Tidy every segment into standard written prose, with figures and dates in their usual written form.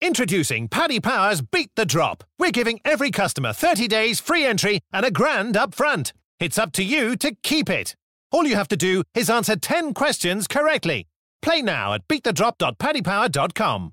Introducing Paddy Power's Beat the Drop. We're giving every customer 30 days free entry and £1,000 up front. It's up to you to keep it. All you have to do is answer 10 questions correctly. Play now at beatthedrop.paddypower.com.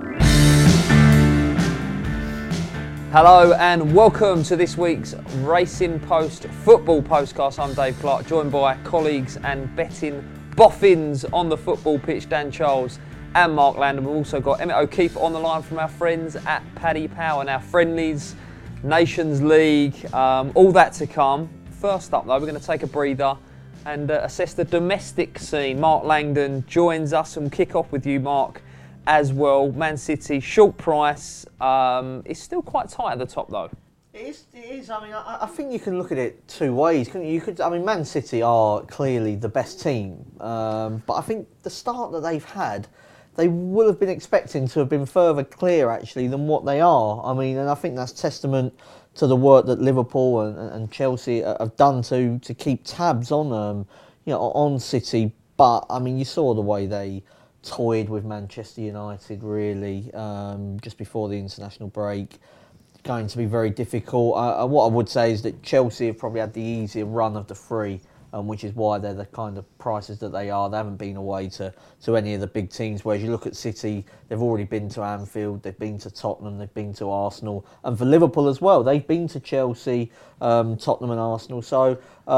Hello and welcome to this week's Racing Post football postcast. I'm Dave Clark, joined by colleagues and betting boffins on the football pitch, Dan Charles and Mark Landon. We've also got Emmett O'Keefe on the line from our friends at Paddy Power. Now, friendlies, Nations League, all that to come. First up, though, we're going to take a breather and assess the domestic scene. Mark Langdon joins us, and we'll kick off with you, Mark, as well. Man City, short price. It's still quite tight at the top, though. It is. I mean, I think you can look at it two ways. I mean, Man City are clearly the best team, but I think the start that they've had, they would have been expecting to have been further clear, actually, than what they are. I mean, and I think that's testament to the work that Liverpool and Chelsea have done to keep tabs on on City. But I mean, you saw the way they toyed with Manchester United, really, just before the international break. Going to be very difficult. What I would say is that Chelsea have probably had the easier run of the three, which is why they're the kind of prices that they are. They haven't been away to any of the big teams, whereas you look at City, they've already been to Anfield, they've been to Tottenham, they've been to Arsenal, and for Liverpool as well, they've been to Chelsea, Tottenham and Arsenal. So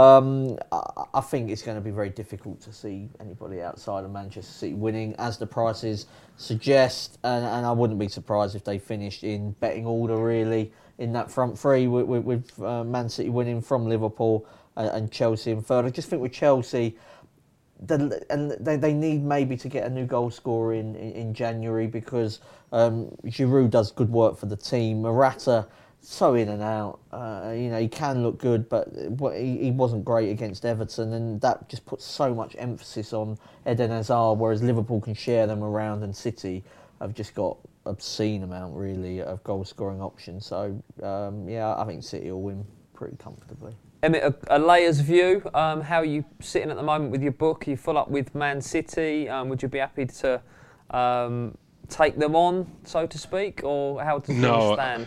I think it's going to be very difficult to see anybody outside of Manchester City winning, as the prices suggest, and I wouldn't be surprised if they finished in betting order, really, in that front three, with Man City winning from Liverpool and Chelsea in third. I just think with Chelsea, they need maybe to get a new goal scorer in January, because Giroud does good work for the team. Morata, so in and out. He can look good, but he wasn't great against Everton, and that just puts so much emphasis on Eden Hazard, whereas Liverpool can share them around, and City have just got obscene amount, really, of goal-scoring options. So, I think City will win pretty comfortably. Emmett, a layer's view. How are you sitting at the moment with your book? Are you full up with Man City? Would you be happy to take them on, so to speak, or how does it stand?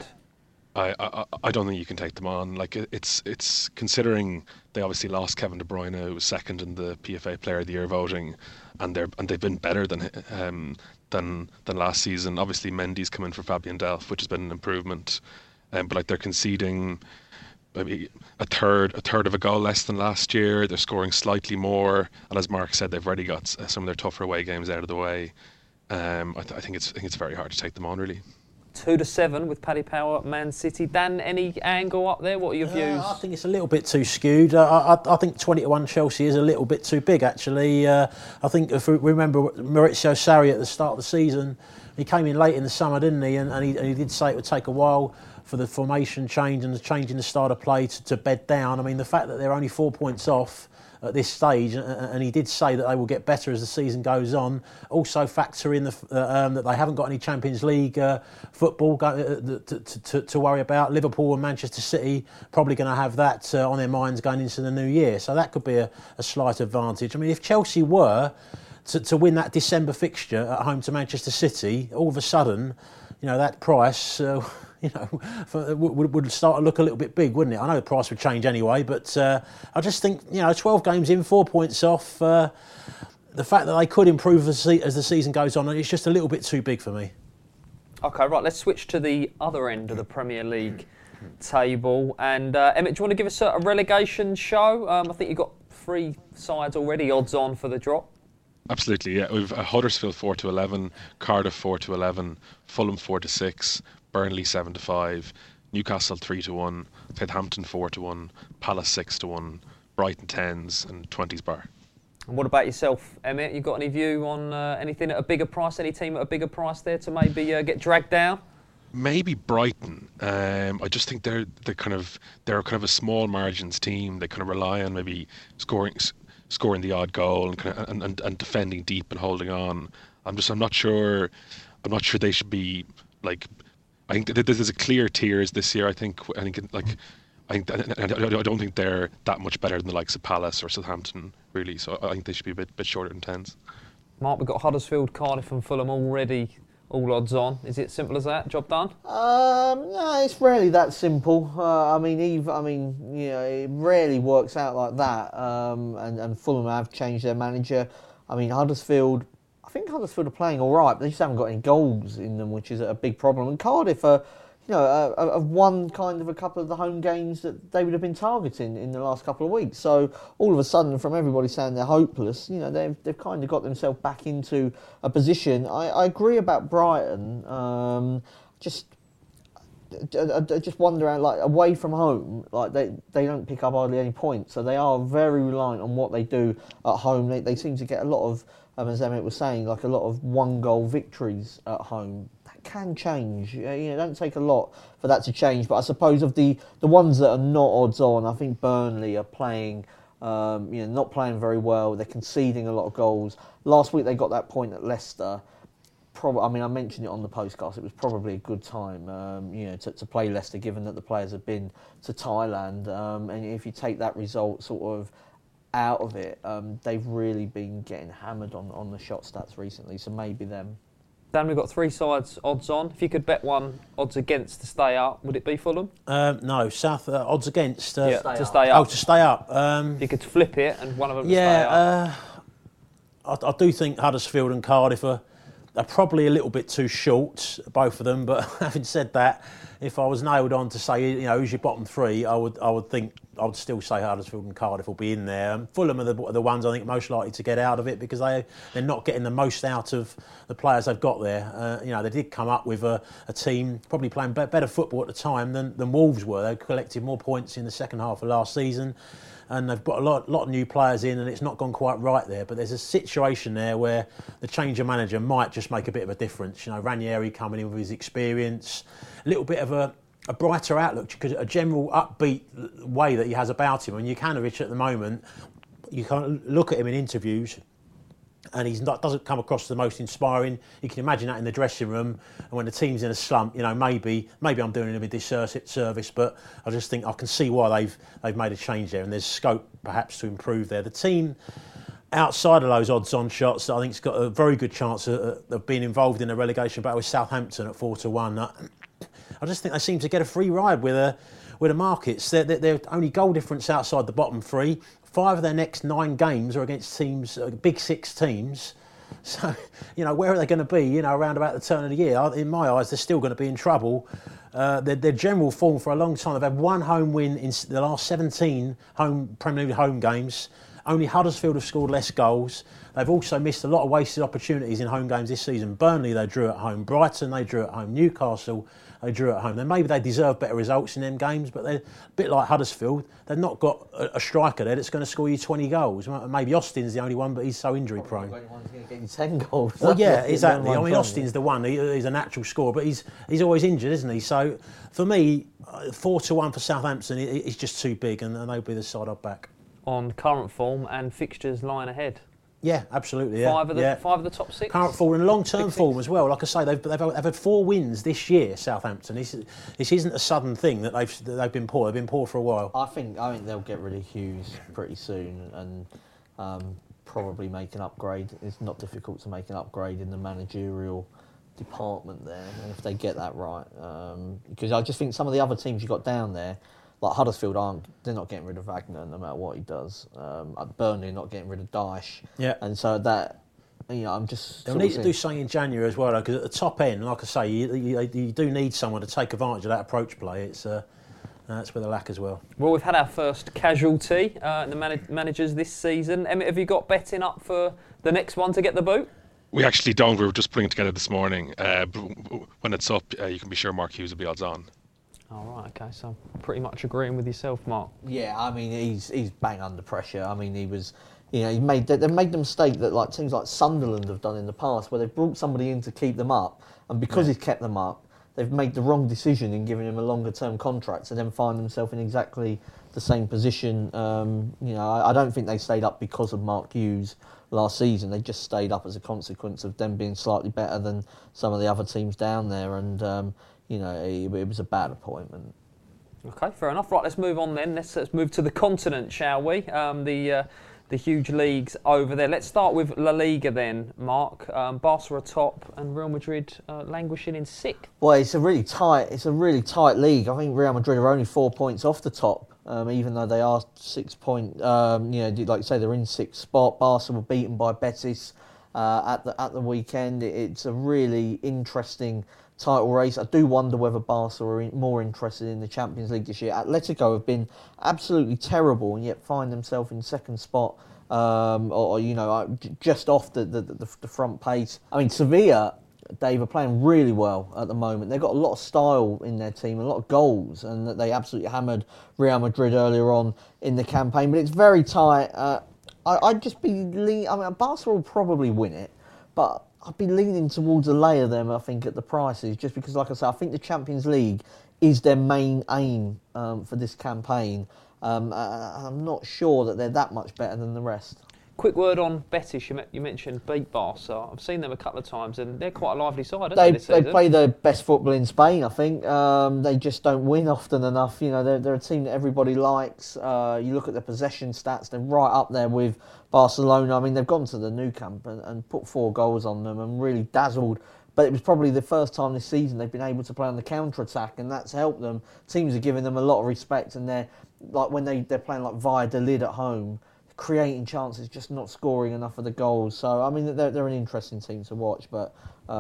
I don't think you can take them on. Like, it's considering they obviously lost Kevin De Bruyne, who was second in the PFA Player of the Year voting, and they've been better than last season. Obviously, Mendy's come in for Fabian Delph, which has been an improvement, but like, they're conceding maybe a third of a goal less than last year. They're scoring slightly more, and as Mark said, they've already got some of their tougher away games out of the way. I think it's very hard to take them on, really. 2-7 with Paddy Power, Man City. Dan, any angle up there? What are your views? I think it's a little bit too skewed. I think 20-1 Chelsea is a little bit too big, actually. I think if we remember Maurizio Sarri at the start of the season, he came in late in the summer, didn't he? And he did say it would take a while for the formation change and the change in the style of play to bed down. I mean, the fact that they're only 4 points off at this stage, and he did say that they will get better as the season goes on. Also factor in that they haven't got any Champions League football to worry about. Liverpool and Manchester City probably going to have that on their minds going into the new year, so that could be a slight advantage. I mean, if Chelsea were to win that December fixture at home to Manchester City, all of a sudden, that price would start to look a little bit big, wouldn't it? I know the price would change anyway, but I just think 12 games in, 4 points off. The fact that they could improve as the season goes on, it's just a little bit too big for me. Okay, right. Let's switch to the other end of the Premier League table. And Emmett, do you want to give us a relegation show? I think you've got 3 sides already odds on for the drop. Absolutely, yeah. We've Huddersfield 4-11, Cardiff 4-11, Fulham 4-6, Burnley 7-5, Newcastle 3-1, Southampton 4-1, Palace 6-1, Brighton 10s, and 20s bar. And what about yourself, Emmett? You got any view on anything at a bigger price? Any team at a bigger price there to maybe get dragged down? Maybe Brighton. I just think they're kind of a small margins team. They kind of rely on maybe scoring the odd goal and defending deep and holding on. I'm not sure they should be like. I think there's a clear tiers this year. I don't think they're that much better than the likes of Palace or Southampton, really. So I think they should be a bit shorter than 10s. Mark, we've got Huddersfield, Cardiff and Fulham already all odds on. Is it simple as that? Job done? No, it's rarely that simple. It rarely works out like that. And Fulham have changed their manager. I mean, Huddersfield are playing all right, but they just haven't got any goals in them, which is a big problem. And Cardiff have won kind of a couple of the home games that they would have been targeting in the last couple of weeks. So all of a sudden, from everybody saying they're hopeless, they've kind of got themselves back into a position. I agree about Brighton. I just wonder, away from home, they don't pick up hardly any points, so they are very reliant on what they do at home. They seem to get a lot of, as Emmett was saying, a lot of one-goal victories at home. Can change. Don't take a lot for that to change. But I suppose of the ones that are not odds on, I think Burnley are playing, not playing very well. They're conceding a lot of goals. Last week they got that point at Leicester. I mentioned it on the postcast. It was probably a good time, to play Leicester, given that the players have been to Thailand. And if you take that result sort of out of it, they've really been getting hammered on the shot stats recently. So maybe them. Dan, we've got 3 sides odds on. If you could bet one odds against to stay up, would it be Fulham? No, South odds against to stay up. Oh, to stay up. If you could flip it and one of them to stay up. I do think Huddersfield and Cardiff are probably a little bit too short, both of them. But having said that, if I was nailed on to say, who's your bottom 3, I would still say Huddersfield and Cardiff will be in there. Fulham are the ones I think most likely to get out of it because they're not getting the most out of the players they've got there. They did come up with a team probably playing better football at the time than Wolves were. They collected more points in the second half of last season. And they've got a lot of new players in, and it's not gone quite right there. But there's a situation there where the change of manager might just make a bit of a difference. Ranieri coming in with his experience, a little bit of a brighter outlook, because a general upbeat way that he has about him. And Jukanovic at the moment, you can look at him in interviews, and doesn't come across the most inspiring. You can imagine that in the dressing room, and when the team's in a slump, maybe I'm doing him a disservice, but I just think I can see why they've made a change there, and there's scope perhaps to improve there. The team outside of those odds-on shots, I think it's got a very good chance of being involved in a relegation battle with Southampton at 4-1. I just think they seem to get a free ride with the markets. They're only goal difference outside the bottom 3. 5 of their next 9 games are against teams, Big 6 teams. So, where are they going to be, around about the turn of the year? In my eyes, they're still going to be in trouble. Their general form for a long time, they've had 1 home win in the last 17 Premier League home games. Only Huddersfield have scored less goals. They've also missed a lot of wasted opportunities in home games this season. Burnley, they drew at home. Brighton, they drew at home. Newcastle, they drew at home. Then maybe they deserve better results in them games, but they're a bit like Huddersfield. They've not got a striker there that's going to score you 20 goals. Maybe Austin's the only one, but he's so injury prone. The only one's going to get you 10 goals. Well, yeah, exactly. Austin's the one. He's a natural scorer, but he's always injured, isn't he? So for me, 4-1 for Southampton is just too big, and they'll be the side I'd back. On current form and fixtures lying ahead. Yeah, absolutely. Yeah. 5 of the top 6. Current form and long-term form as well. Like I say, they've had 4 wins this year. Southampton. This isn't a sudden thing that they've been poor. They've been poor for a while. I think they'll get rid of Hughes pretty soon and probably make an upgrade. It's not difficult to make an upgrade in the managerial department there, and if they get that right, because I just think some of the other teams you got down there, like Huddersfield, they're not getting rid of Wagner no matter what he does. Burnley are not getting rid of Dyche. Yeah. And so that, I'm just... They'll need to do something in January as well, because at the top end, like I say, you do need someone to take advantage of that approach play. That's where they lack as well. Well, we've had our first casualty in the managers this season. Emmett, have you got betting up for the next one to get the boot? We actually don't. We were just putting it together this morning. When it's up, you can be sure Mark Hughes will be odds on. All right, okay, so pretty much agreeing with yourself, Mark. Yeah, he's bang under pressure. they've made the mistake that teams like Sunderland have done in the past, where they've brought somebody in to keep them up, and because he's kept them up, they've made the wrong decision in giving him a longer term contract, and then find themselves in exactly the same position. I don't think they stayed up because of Mark Hughes last season. They just stayed up as a consequence of them being slightly better than some of the other teams down there, and it was a bad appointment. Okay, fair enough. Right, let's move on then. Let's move to the continent, shall we? The the huge leagues over there. Let's start with La Liga then, Mark. Barca are top and Real Madrid languishing in sixth. Well, it's a really tight league. I think Real Madrid are only 4 points off the top, even though they are 6 point. Like you say, they're in sixth spot. Barca were beaten by Betis at the weekend. It's a really interesting title race. I do wonder whether Barca are more interested in the Champions League this year. Atletico have been absolutely terrible and yet find themselves in second spot, just off the front pace. I mean, Sevilla, Dave, are playing really well at the moment. They've got a lot of style in their team, a lot of goals, and they absolutely hammered Real Madrid earlier on in the campaign. But it's very tight. I'd just be Barca will probably win it, but I'd be leaning towards a lay of them, I think, at the prices, just because, like I said, I think the Champions League is their main aim for this campaign. I'm not sure that they're that much better than the rest. Quick word on Betis. You mentioned beat Barca. I've seen them a couple of times, and they're quite a lively side, aren't they, this season? They play the best football in Spain, I think. They just don't win often enough. You know, they're a team that everybody likes. You look at their possession stats; they're right up there with Barcelona. I mean, they've gone to the Nou Camp and put 4 goals on them and really dazzled. But it was probably the first time this season they've been able to play on the counter-attack, and that's helped them. Teams are giving them a lot of respect, and they're like when they're playing like Valladolid at home, creating chances, just not scoring enough of the goals. So, I mean, they're an interesting team to watch, but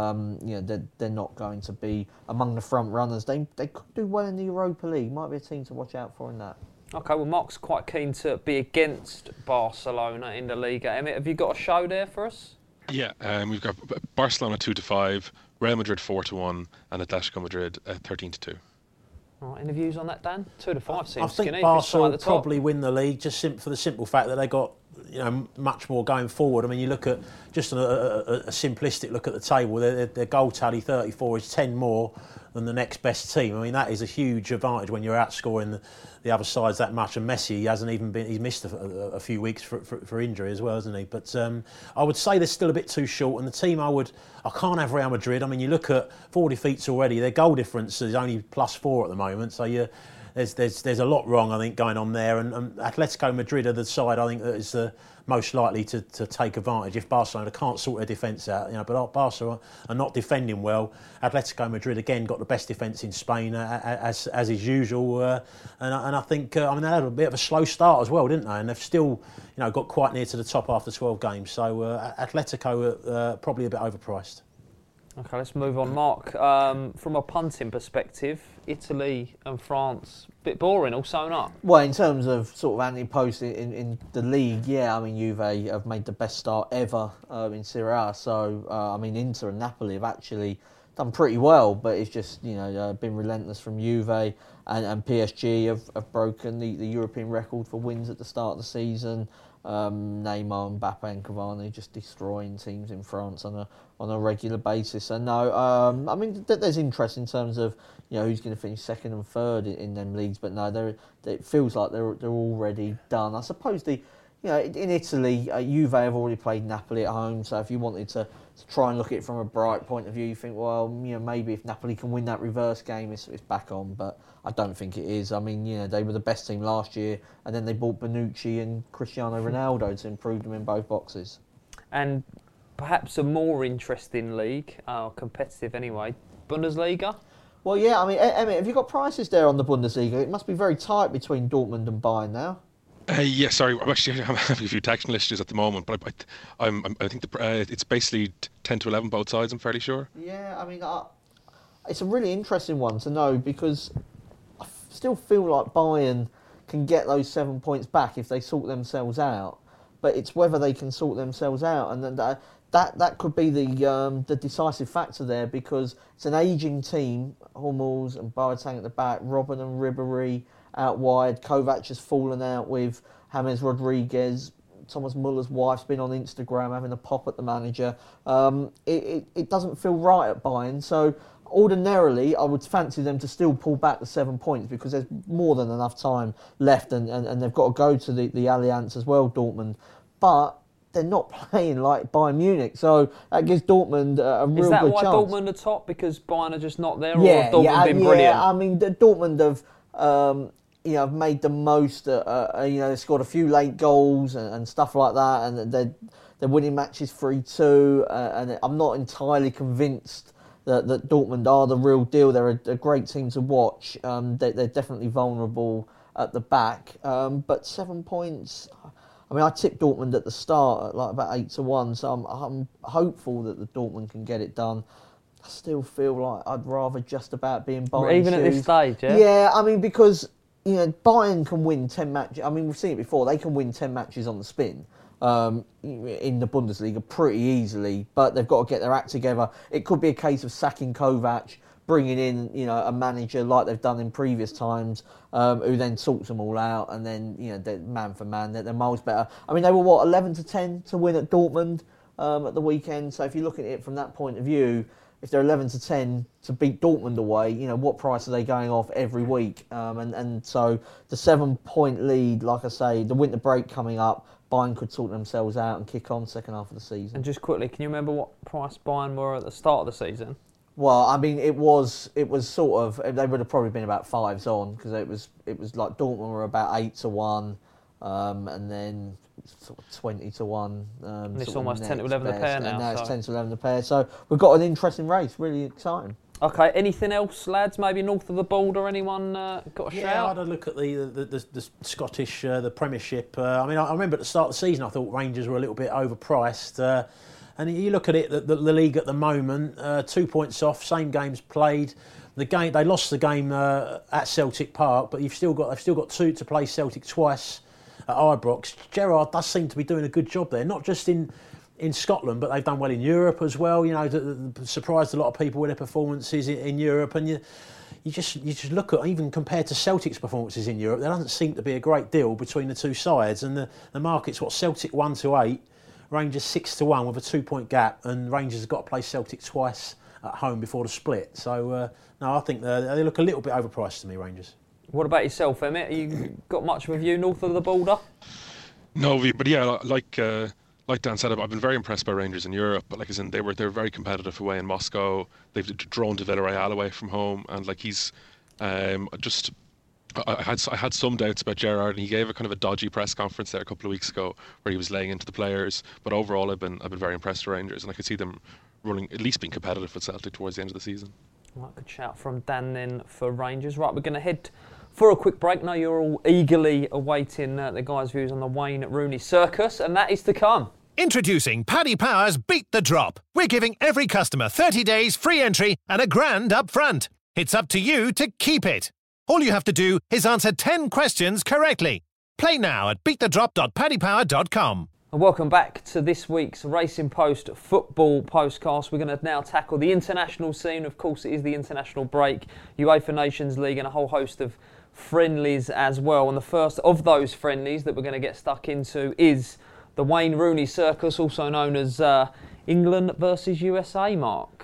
they're not going to be among the front runners. They could do well in the Europa League. Might be a team to watch out for in that. OK, well, Mark's quite keen to be against Barcelona in the Liga. Emmett, have you got a show there for us? Yeah, we've got Barcelona 2-5, Real Madrid 4-1, and Atletico Madrid 13-2. All right, any views on that, Dan? 2-5 seems I think skinny. Barca will probably win the league just for the simple fact that they got much more going forward. I mean, you look at just a simplistic look at the table. Their goal tally 34 is 10 more than the next best team. I mean, that is a huge advantage when you're outscoring the other sides that much. And Messi hasn't even been. He's missed a few weeks for injury as well, hasn't he? But I would say they're still a bit too short. And the team I can't have Real Madrid. I mean, you look at 4 defeats already. Their goal difference is only +4 at the moment. So there's a lot wrong, I think, going on there. And Atletico Madrid are the side, I think, that is most likely to take advantage if Barcelona can't sort their defence out. But Barca are not defending well. Atletico Madrid, again, got the best defence in Spain, as is usual. And I think, they had a bit of a slow start as well, didn't they? And they've still, got quite near to the top after 12 games. So Atletico are probably a bit overpriced. OK, let's move on. Mark, from a punting perspective, Italy and France, a bit boring, all sewn up. Well, in terms of sort of anti-post in the league, yeah, I mean, Juve have made the best start ever in Serie A. So, Inter and Napoli have actually done pretty well, but it's just, been relentless from Juve, and PSG have broken the European record for wins at the start of the season. Neymar, Mbappe and Cavani just destroying teams in France on a regular basis. And no, there's interest in terms of who's going to finish second and third in them leagues, but no, it feels like they're already done. I suppose in Italy, Juve have already played Napoli at home, so if you wanted to try and look at it from a bright point of view, you think, well, maybe if Napoli can win that reverse game, it's back on, but I don't think it is. I mean, they were the best team last year, and then they bought Bonucci and Cristiano Ronaldo to improve them in both boxes. And perhaps a more interesting league, competitive anyway, Bundesliga? Well, yeah, Emmett, have you got prices there on the Bundesliga? It must be very tight between Dortmund and Bayern now. Yeah, sorry, I'm having a few technical issues at the moment, but I think it's basically 10 to 11 both sides, I'm fairly sure. Yeah, it's a really interesting one to know, because I still feel like Bayern can get those 7 points back if they sort themselves out, but it's whether they can sort themselves out, and then that could be the decisive factor there, because it's an ageing team. Hummels and Boateng at the back, Robben and Ribéry out wide. Kovac has fallen out with James Rodriguez. Thomas Muller's wife's been on Instagram having a pop at the manager. It doesn't feel right at Bayern. So ordinarily, I would fancy them to still pull back the 7 points, because there's more than enough time left, and they've got to go to the Allianz as well, Dortmund. But they're not playing like Bayern Munich, so that gives Dortmund a real good chance. Is that why Dortmund are top? Because Bayern are just not there, or have Dortmund been brilliant? Yeah, Dortmund have... have made the most. They scored a few late goals and stuff like that, and they're winning matches 3-2. And I'm not entirely convinced that Dortmund are the real deal. They're a great team to watch. They're definitely vulnerable at the back, but 7 points. I mean, I tipped Dortmund at the start at like about 8-1, so I'm hopeful that the Dortmund can get it done. I still feel like I'd rather just about be in Bayern even shoes. At this stage, yeah? Yeah, I mean, because Bayern can win 10 matches. I mean, we've seen it before. They can win 10 matches on the spin in the Bundesliga pretty easily, but they've got to get their act together. It could be a case of sacking Kovac, bringing in a manager like they've done in previous times, who then sorts them all out, and then they're man for man, they're miles better. I mean, they were 11-10 to win at Dortmund at the weekend. So if you look at it from that point of view, if they're 11-10 to beat Dortmund away, what price are they going off every week? And so the 7-point lead, like I say, the winter break coming up, Bayern could sort themselves out and kick on second half of the season. And just quickly, can you remember what price Bayern were at the start of the season? Well, I mean, it was sort of, they would have probably been about 5s on, because it was like Dortmund were about 8-1, and then sort of 20-1. And it's almost 10-11 a pair now. And now it's 10-11 a pair. So we've got an interesting race, really exciting. Okay, anything else, lads? Maybe north of the border? Anyone got a shout? Yeah, I had a look at the Scottish, the Premiership. I mean, I remember at the start of the season, I thought Rangers were a little bit overpriced. And you look at it, the league at the moment, 2 points off, same games played. The game they lost the game at Celtic Park, but they've still got two to play Celtic twice at Ibrox. Gerrard does seem to be doing a good job there, not just in Scotland, but they've done well in Europe as well. Surprised a lot of people with their performances in Europe, and you just look at, even compared to Celtic's performances in Europe, there doesn't seem to be a great deal between the two sides. And the market's Celtic 1-8. Rangers 6-1 with a 2-point gap, and Rangers have got to play Celtic twice at home before the split. So, no, I think they look a little bit overpriced to me, Rangers. What about yourself, Emmett? You got much of a view north of the border? No, but yeah, like Dan said, I've been very impressed by Rangers in Europe. But like I said, they were very competitive away in Moscow. They've drawn to Villarreal away from home, and like he's just. I had some doubts about Gerrard, and he gave a kind of a dodgy press conference there a couple of weeks ago where he was laying into the players. But overall, I've been very impressed with Rangers, and I could see them running, at least being competitive with Celtic towards the end of the season. Right, good shout from Dan then for Rangers. Right, we're going to head for a quick break. Now you're all eagerly awaiting the guys' views on the Wayne Rooney circus, and that is to come. Introducing Paddy Power's Beat the Drop. We're giving every customer 30 days free entry and £1,000 up front. It's up to you to keep it. All you have to do is answer 10 questions correctly. Play now at beatthedrop.paddypower.com. And welcome back to this week's Racing Post football postcast. We're going to now tackle the international scene. Of course, it is the international break, UEFA Nations League, and a whole host of friendlies as well. And the first of those friendlies that we're going to get stuck into is the Wayne Rooney circus, also known as England versus USA, Mark.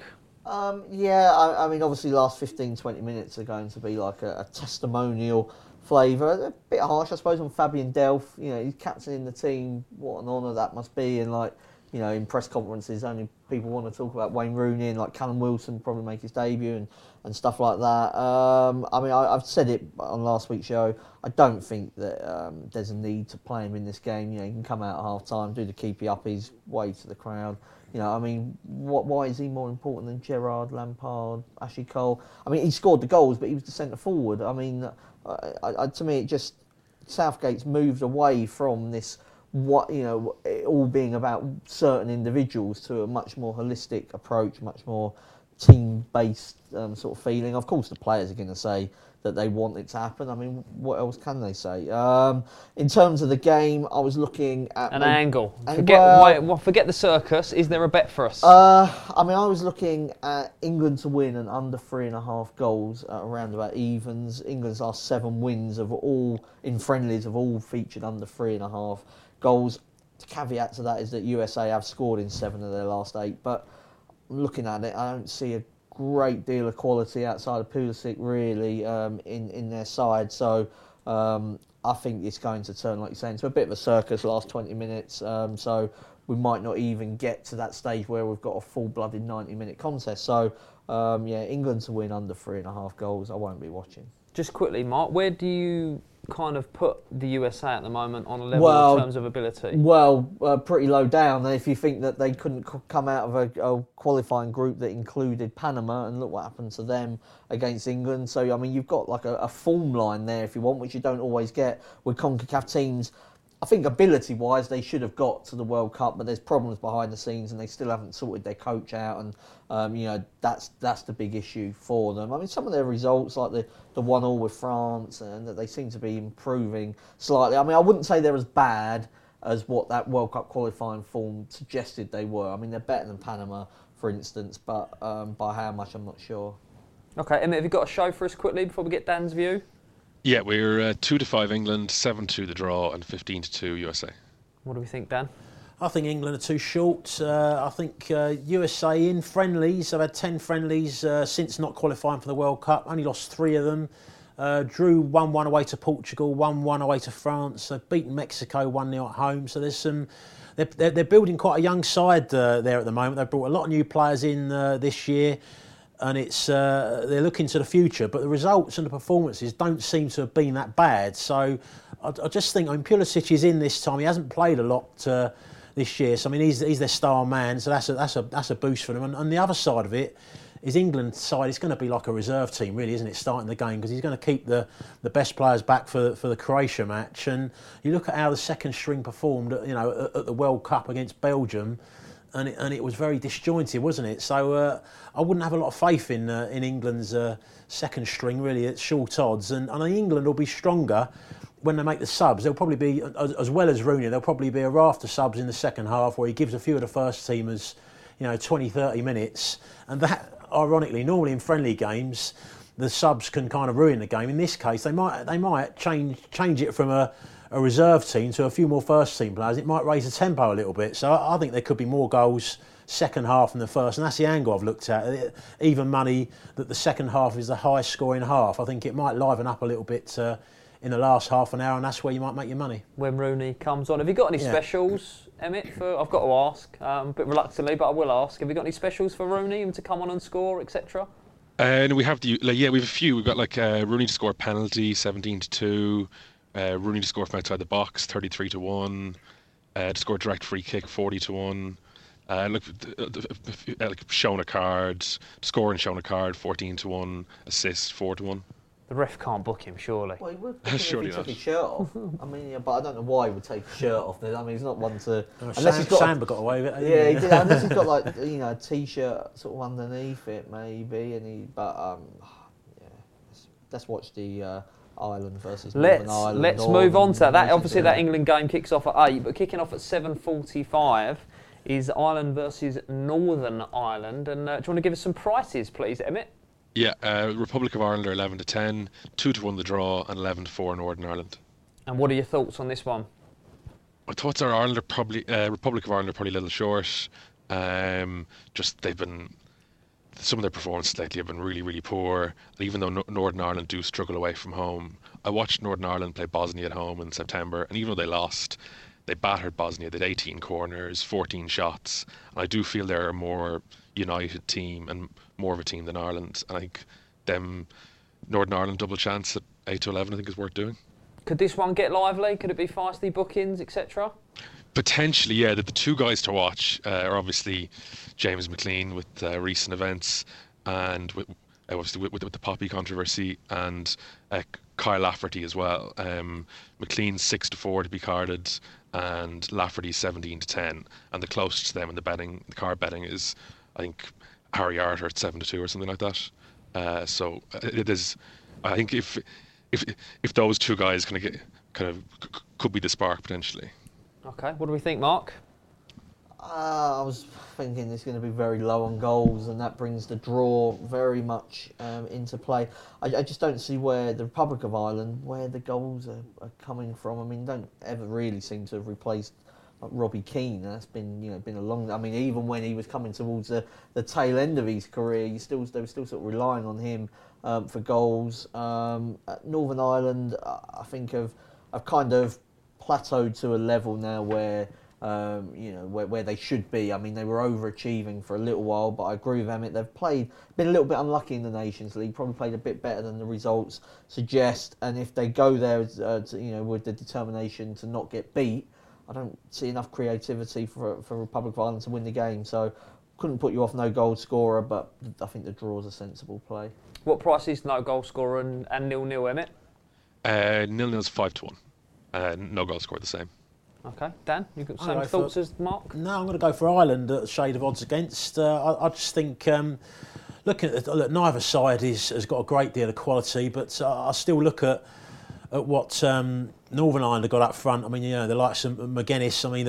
I mean, obviously the last 15-20 minutes are going to be like a testimonial flavour. A bit harsh, I suppose, on Fabian Delph. He's captaining the team. What an honour that must be. And in press conferences, only people want to talk about Wayne Rooney, and like Callum Wilson probably make his debut and stuff like that. I mean, I've said it on last week's show. I don't think that there's a need to play him in this game. He can come out at half time, do the keepy uppies, wave to the crowd. I mean, why is he more important than Gerrard, Lampard, Ashley Cole? I mean, he scored the goals, but he was the centre forward. I mean, to me, it just Southgate's moved away from this, it all being about certain individuals to a much more holistic approach, much more team-based sort of feeling. Of course, the players are going to say that they want it to happen. I mean, what else can they say? In terms of the game, I was looking at an angle. Forget the circus. Is there a bet for us? I mean, I was looking at England to win and under 3.5 goals at around about evens. England's last 7 wins in friendlies have all featured under 3.5 goals. The caveat to that is that USA have scored in 7 of their last 8, but looking at it, I don't see a great deal of quality outside of Pulisic really in their side. So I think it's going to turn, like you're saying, to a bit of a circus last 20 minutes. So we might not even get to that stage where we've got a full-blooded 90-minute contest. So Yeah, England to win under 3.5 goals, I won't be watching. Just quickly, Mark, where do you kind of put the USA at the moment on a level in terms of ability? Well, pretty low down. If you think that they couldn't come out of a qualifying group that included Panama, and look what happened to them against England. So, I mean, you've got like a form line there, if you want, which you don't always get with CONCACAF teams. I think ability-wise, they should have got to the World Cup, but there's problems behind the scenes, and they still haven't sorted their coach out, and that's the big issue for them. I mean, some of their results, like the 1-1 with France, and that they seem to be improving slightly. I mean, I wouldn't say they're as bad as what that World Cup qualifying form suggested they were. I mean, they're better than Panama, for instance, but by how much, I'm not sure. Okay, Emmett, have you got a show for us quickly before we get Dan's view? Yeah, we're 2-5 England, 7-2 the draw, and 15-2 USA. What do we think, Dan? I think England are too short. I think USA in friendlies. They've had 10 friendlies since not qualifying for the World Cup. Only lost 3 of them. Drew 1-1 away to Portugal, 1-1 away to France. They've beaten Mexico 1-0 at home. So there's some. They're building quite a young side there at the moment. They've brought a lot of new players in this year. And it's they're looking to the future, but the results and the performances don't seem to have been that bad. So I just think, Pulisic is in this time. He hasn't played a lot this year, so I mean he's their star man. So that's a boost for them. And the other side of it is England's side. It's going to be like a reserve team, really, isn't it? Starting the game, because he's going to keep the best players back for the Croatia match. And you look at how the second string performed, at the World Cup against Belgium. And it was very disjointed, wasn't it? So I wouldn't have a lot of faith in England's second string, really, at short odds. And I think England will be stronger when they make the subs. There'll probably be, as well as Rooney, there'll probably be a raft of subs in the second half where he gives a few of the first teamers, 20, 30 minutes. And that, ironically, normally in friendly games, the subs can kind of ruin the game. In this case, they might change it from a reserve team to a few more first team players. It might raise the tempo a little bit. So I think there could be more goals second half than the first, and that's the angle I've looked at. Even money that the second half is the highest scoring half. I think it might liven up a little bit in the last half an hour, and that's where you might make your money. When Rooney comes on. Have you got any specials, Emmett? I've got to ask, a bit reluctantly, but I will ask. Have you got any specials for Rooney to come on and score, etc.? And we have we have a few. We've got Rooney to score a penalty, 17-2. Rooney to score from outside the box, 33-1. To score a direct free kick, 40-1. Shown a card, to score and shown a card, 14-1. Assist, 4-1. The ref can't book him, surely. Well, he would surely if he took his shirt off. I mean, but I don't know why he would take his shirt off. I mean, he's not one to. Samba got away with it. Yeah, he did. Unless he's got a t-shirt sort of underneath it, maybe. Let's watch the Ireland versus Northern Ireland. Let's move on to that. Obviously, that England game kicks off at 8, but kicking off at 7:45 is Ireland versus Northern Ireland. And do you want to give us some prices, please, Emmett? Yeah, Republic of Ireland are 11-10, 2-1 the draw, and 11-4 Northern Ireland. And what are your thoughts on this one? My thoughts are Ireland are probably Republic of Ireland are probably a little short. They've been. Some of their performances lately have been really, really poor. Even though Northern Ireland do struggle away from home, I watched Northern Ireland play Bosnia at home in September, and even though they lost, they battered Bosnia. They had 18 corners, 14 shots, and I do feel they're a more united team and more of a team than Ireland. And I think Northern Ireland double chance at 8-11 I think is worth doing. Could this one get lively? Could it be feisty bookings, etc.? Potentially, yeah. The two guys to watch are obviously James McLean with recent events, and with the Poppy controversy, and Kyle Lafferty as well. McLean's 6-4 to be carded, and Lafferty's 17-10, and the closest to them in the card betting is, I think, Harry Arter at 7-2 or something like that. So it is. I think if those two guys could be the spark potentially. Okay, what do we think, Mark? I was thinking it's going to be very low on goals, and that brings the draw very much into play. I just don't see where the Republic of Ireland, where the goals are coming from. I mean, don't ever really seem to have replaced Robbie Keane. That's been a long. I mean, even when he was coming towards the tail end of his career, they were still sort of relying on him for goals. At Northern Ireland, I think have kind of plateaued to a level now where where they should be. I mean, they were overachieving for a little while, but I agree with Emmett. They've been a little bit unlucky in the Nations League, probably played a bit better than the results suggest. And if they go there, with the determination to not get beat, I don't see enough creativity for Republic of Ireland to win the game. So couldn't put you off no goal scorer, but I think the draw is a sensible play. What price is no goal scorer and 0-0, Emmett? 0-0 is 5-1. No goal scorer the same. Okay, Dan, you got same thoughts as Mark? No, I'm going to go for Ireland at a shade of odds against. I just think looking at neither side has got a great deal of quality, but I still look at what Northern Ireland have got up front. I mean, the likes of McGuinness. I mean,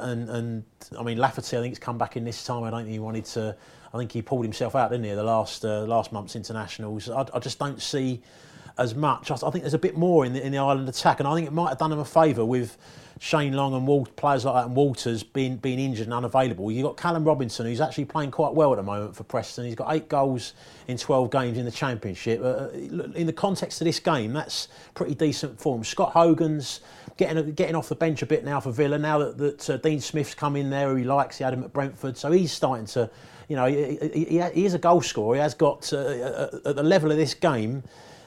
I mean Lafferty. I think he's come back in this time. I don't think he wanted to. I think he pulled himself out, didn't he? The last month's internationals. I just don't see as much. I think there's a bit more in the Ireland attack, and I think it might have done them a favour with Shane Long and players like that and Walters being injured and unavailable. You've got Callum Robinson, who's actually playing quite well at the moment for Preston. He's got 8 goals in 12 games in the Championship. In the context of this game, that's pretty decent form. Scott Hogan's getting off the bench a bit now for Villa, now that Dean Smith's come in there, who he likes. He had him at Brentford, so he's starting to, he is a goal scorer. He has got, at the level of this game,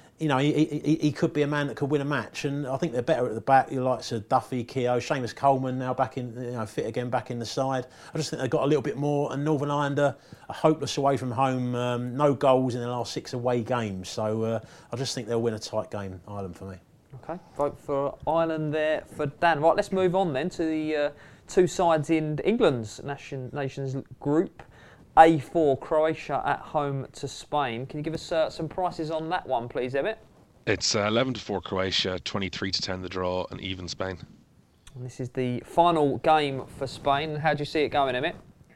he could be a man that could win a match, and I think they're better at the back. The likes of Duffy, Keogh, Seamus Coleman now back in, fit again, back in the side. I just think they've got a little bit more, and Northern Ireland are hopeless away from home. No goals in the last 6 away games, so I just think they'll win a tight game, Ireland, for me. Okay, vote for Ireland there for Dan. Right, let's move on then to the two sides in England's Nations Group. A4, Croatia at home to Spain. Can you give us some prices on that one, please, Emmett? It's 11-4 Croatia, 23-10 the draw, and even Spain. And this is the final game for Spain. How do you see it going, Emmett?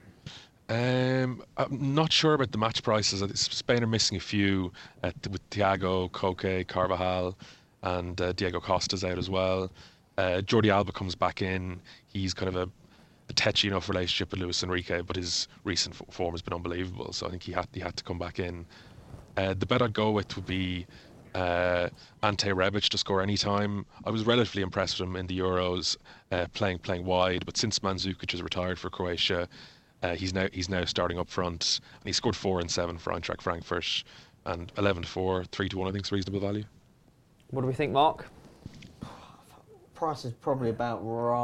I'm not sure about the match prices. Spain are missing a few with Thiago, Koke, Carvajal, and Diego Costa's out as well. Jordi Alba comes back in. He's kind of a tetchy enough relationship with Luis Enrique, but his recent form has been unbelievable, so I think he had to come back in. The bet I'd go with would be Ante Rebic to score any time. I was relatively impressed with him in the Euros, playing wide, but since Mandzukic has retired for Croatia, he's now starting up front, and he scored 4 and 7 for Eintracht Frankfurt, and 11-4, 3-1 I think is reasonable value. What do we think, Mark? Price is probably about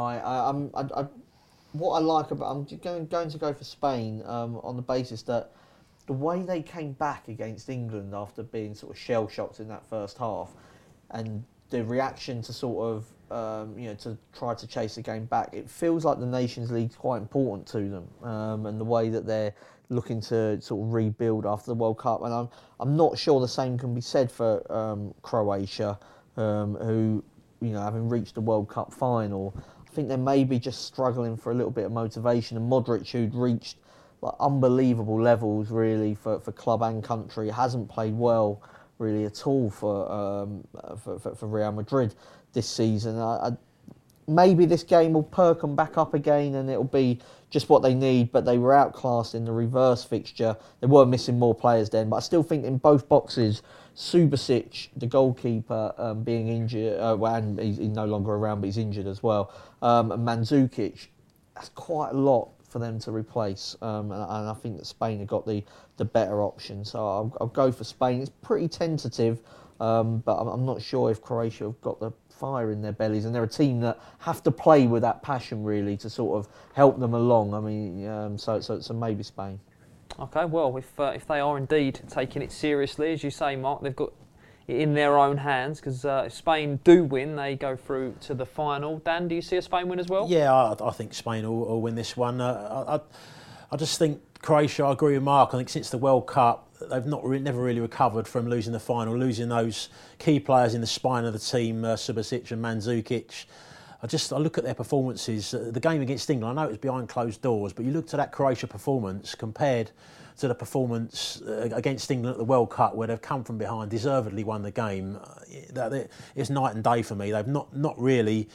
right. What I like about, I'm going to go for Spain on the basis that the way they came back against England after being sort of shell-shocked in that first half, and the reaction to sort of, to try to chase the game back, it feels like the Nations League's quite important to them, and the way that they're looking to sort of rebuild after the World Cup. And I'm not sure the same can be said for Croatia, who, having reached the World Cup final, I think they're maybe just struggling for a little bit of motivation. And Modric, who'd reached unbelievable levels really for club and country, hasn't played well really at all for Real Madrid this season. Maybe this game will perk them back up again, and it'll be just what they need. But they were outclassed in the reverse fixture. They were missing more players then, but I still think in both boxes, Subasic, the goalkeeper, being injured, and he's no longer around, but he's injured as well. And Mandzukic, that's quite a lot for them to replace. And I think that Spain have got the better option. So I'll go for Spain. It's pretty tentative, but I'm not sure if Croatia have got the fire in their bellies, and they're a team that have to play with that passion really to sort of help them along. I mean, so maybe Spain. Okay, well, if they are indeed taking it seriously, as you say, Mark, they've got it in their own hands, because if Spain do win, they go through to the final. Dan, do you see a Spain win as well? Yeah, I think Spain will win this one. I just think Croatia, I agree with Mark, I think since the World Cup, they've never really recovered from losing the final, losing those key players in the spine of the team, Subasic and Mandzukic. I look at their performances. The game against England, I know it was behind closed doors, but you looked at that Croatia performance compared to the performance against England at the World Cup, where they've come from behind, deservedly won the game. It's night and day for me. They've not really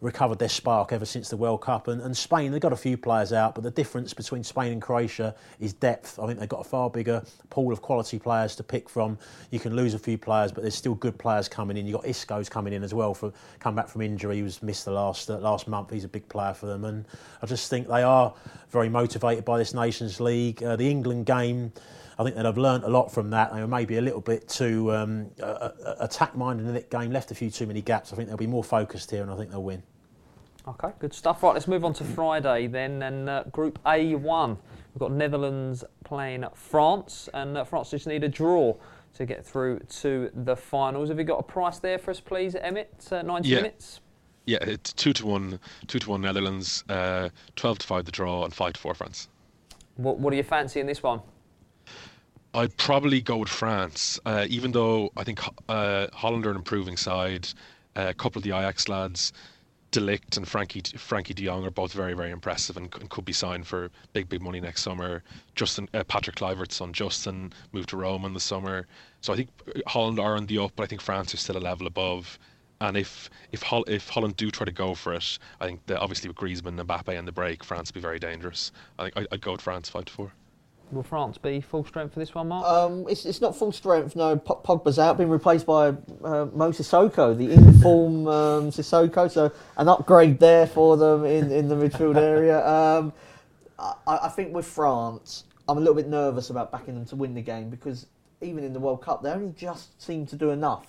recovered their spark ever since the World Cup. And Spain, they've got a few players out, but the difference between Spain and Croatia is depth. I think they've got a far bigger pool of quality players to pick from. You can lose a few players, but there's still good players coming in. You've got Isco's coming in as well, come back from injury. He was missed the last month. He's a big player for them. And I just think they are very motivated by this Nations League. The England game, I think that I've learnt a lot from that. They were maybe a little bit too attack-minded in that game, left a few too many gaps. I think they'll be more focused here, and I think they'll win. Okay, good stuff. Right, let's move on to Friday then, and Group A1. We've got Netherlands playing France, and France just need a draw to get through to the finals. Have you got a price there for us, please, Emmett? 90 minutes? Yeah, it's 2-1 Netherlands, 12-5 the draw, and 5-4 France. What do you fancy in this one? I'd probably go with France, even though I think Holland are an improving side. A couple of the Ajax lads, De Ligt and Frankie de Jong, are both very, very impressive and could be signed for big money next summer. Patrick Kluivert's son Justin moved to Rome in the summer. So I think Holland are on the up, but I think France are still a level above. And if Holland do try to go for it, I think that obviously with Griezmann, Mbappe and the break, France will be very dangerous. I think I'd go with France 5-4. Will France be full strength for this one, Mark? It's not full strength, no. Pogba's out, been replaced by Mo Sissoko, the in-form Sissoko, so an upgrade there for them in the midfield area. I think with France, I'm a little bit nervous about backing them to win the game, because even in the World Cup, they only just seem to do enough.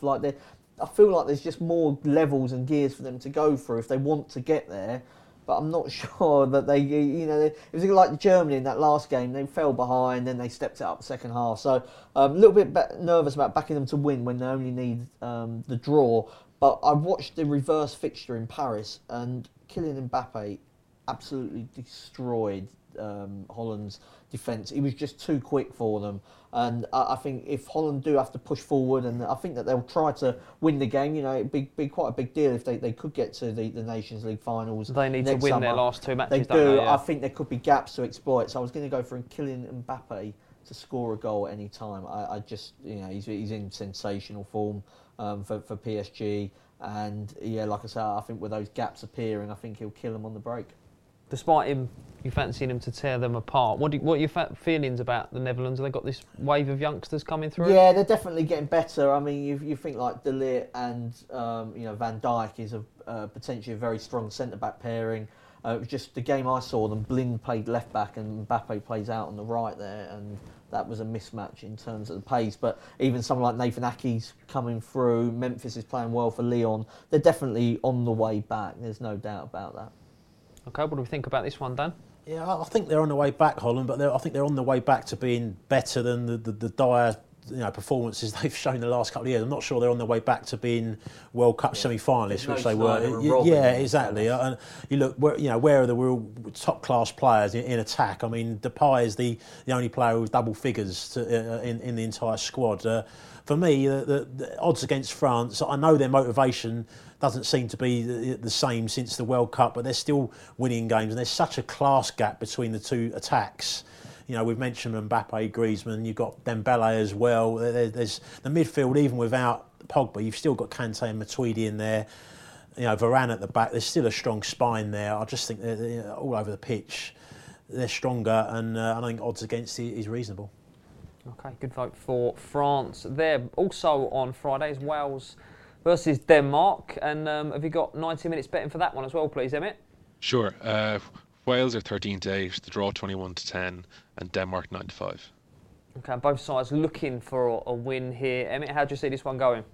I feel like there's just more levels and gears for them to go through if they want to get there. But I'm not sure that it was like Germany in that last game. They fell behind, then they stepped it up the second half. So a little bit nervous about backing them to win when they only need the draw. But I watched the reverse fixture in Paris, and Kylian Mbappe absolutely destroyed Holland's defence. He was just too quick for them. And I think if Holland do have to push forward, and I think that they'll try to win the game, it'd be quite a big deal if they could get to the Nations League finals. They need to win their last two matches, they don't do. they? Yeah. I think there could be gaps to exploit. So I was going to go for Kylian Mbappe to score a goal at any time. I just, he's in sensational form for PSG. And yeah, like I said, I think with those gaps appearing, I think he'll kill them on the break. Despite him, you fancying him to tear them apart. What are your feelings about the Netherlands? Have they got this wave of youngsters coming through? Yeah, they're definitely getting better. I mean, you think like De Ligt and Van Dijk is potentially a very strong centre-back pairing. It was just the game I saw them, Blind played left-back and Mbappe plays out on the right there, and that was a mismatch in terms of the pace. But even someone like Nathan Ake's coming through, Memphis is playing well for Lyon. They're definitely on the way back, there's no doubt about that. Okay, what do we think about this one, Dan? Yeah, I think they're on the way back, Holland, but I think they're on the way back to being better than the dire performances they've shown the last couple of years. I'm not sure they're on their way back to being World Cup semi-finalists, which they were. Yeah, exactly. And you look, where are the real top-class players in attack? I mean, Depay is the only player with double figures in the entire squad. For me, the odds against France, I know their motivation doesn't seem to be the same since the World Cup, but they're still winning games, and there's such a class gap between the two attacks. We've mentioned Mbappe, Griezmann, you've got Dembele as well. There's the midfield, even without Pogba, you've still got Kante and Matuidi in there. Varane at the back, there's still a strong spine there. I just think they're all over the pitch. They're stronger, and I think odds against it is reasonable. Okay, good vote for France there. Also on Friday is Wales versus Denmark. And have you got 90 minutes betting for that one as well, please, Emmett? Sure. Wales are 13-8, the draw 21-10, and Denmark 9-5. Okay, both sides looking for a win here. Emmett, how do you see this one going?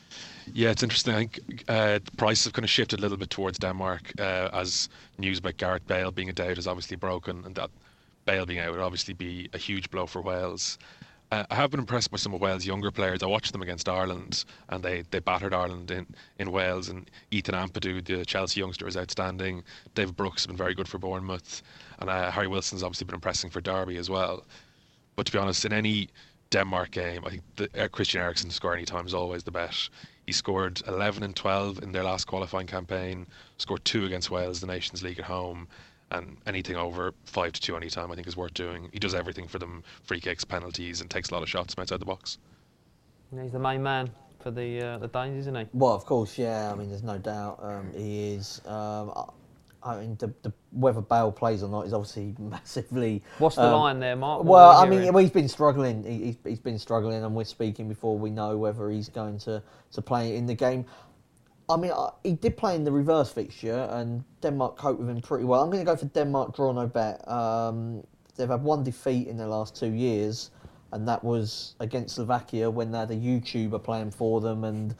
Yeah, it's interesting. I think the prices have kind of shifted a little bit towards Denmark as news about Gareth Bale being a doubt is obviously broken, and that Bale being out would obviously be a huge blow for Wales. I have been impressed by some of Wales' younger players. I watched them against Ireland, and they battered Ireland in Wales. And Ethan Ampadu, the Chelsea youngster, is outstanding. David Brooks has been very good for Bournemouth, and Harry Wilson's obviously been impressing for Derby as well. But to be honest, in any Denmark game, I think Christian Eriksen to score any time is always the bet. He scored 11 and 12 in their last qualifying campaign, scored 2 against Wales, the Nations League at home. And anything over 5-2 any time I think is worth doing. He does everything for them, free kicks, penalties, and takes a lot of shots from outside the box. He's the main man for the Danes, isn't he? Well, of course, yeah. I mean, there's no doubt he is. I mean, whether Bale plays or not is obviously massively. What's the line there, Mark? Well, I mean, he's been struggling. He's been struggling, and we're speaking before we know whether he's going to play in the game. I mean, he did play in the reverse fixture, and Denmark coped with him pretty well. I'm going to go for Denmark, draw no bet. They've had one defeat in the last 2 years, and that was against Slovakia when they had a YouTuber playing for them, and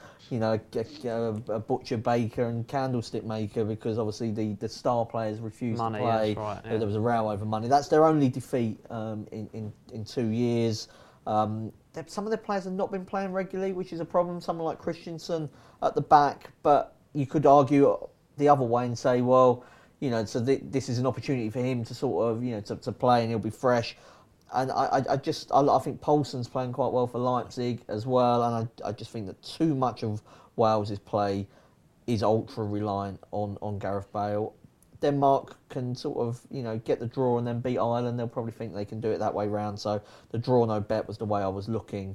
a butcher baker and candlestick maker, because obviously the star players refused to play. Yes, right, yeah. There was a row over money. That's their only defeat in 2 years. Some of their players have not been playing regularly, which is a problem. Someone like Christensen at the back, but you could argue the other way and say, well, so this is an opportunity for him to sort of, to play, and he'll be fresh. And I think Poulsen's playing quite well for Leipzig as well, and I just think that too much of Wales's play is ultra reliant on Gareth Bale. Denmark can sort of, get the draw and then beat Ireland. They'll probably think they can do it that way round. So the draw no bet was the way I was looking.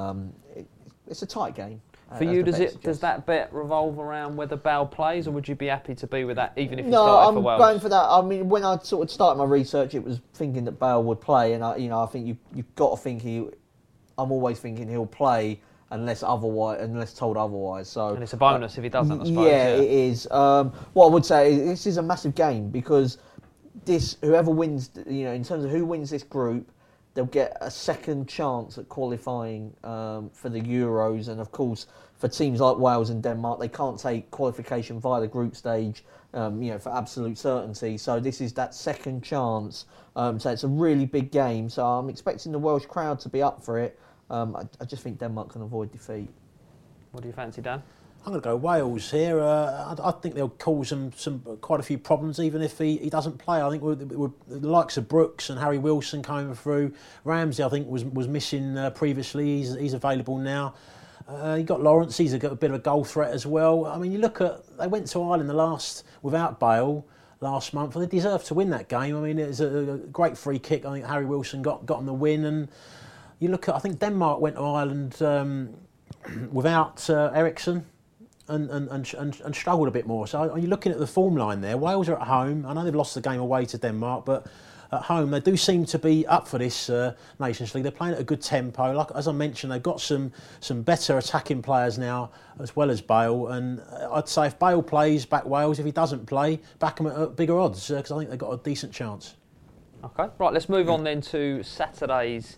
It's a tight game. For you, does that bet revolve around whether Bale plays, or would you be happy to be with that even if he started for Wales? No, I'm going for that. I mean, when I sort of started my research, it was thinking that Bale would play, and I think you've got to think I'm always thinking he'll play unless told otherwise. So, and it's a bonus if he doesn't, I suppose. Yeah, it is. What I would say is this is a massive game, because whoever wins, in terms of who wins this group, they'll get a second chance at qualifying for the Euros. And of course, for teams like Wales and Denmark, they can't take qualification via the group stage, for absolute certainty. So this is that second chance. So it's a really big game. So I'm expecting the Welsh crowd to be up for it. I just think Denmark can avoid defeat. What do you fancy, Dan? I'm going to go Wales here. I think they'll cause him quite a few problems, even if he doesn't play. I think with the likes of Brooks and Harry Wilson coming through. Ramsey, I think, was missing previously. He's available now. You got Lawrence. He's got a bit of a goal threat as well. I mean, you look at, they went to Ireland without Bale last month, and they deserved to win that game. I mean, it was a great free kick. I think Harry Wilson got them the win. And you look at, I think Denmark went to Ireland without Eriksson. And struggled a bit more. So are you looking at the form line there? Wales are at home. I know they've lost the game away to Denmark, but at home they do seem to be up for this Nations League. They're playing at a good tempo. Like as I mentioned, they've got some better attacking players now as well as Bale. And I'd say if Bale plays, back Wales. If he doesn't play, back him at bigger odds, because I think they've got a decent chance. Okay, right. Let's move on then to Saturday's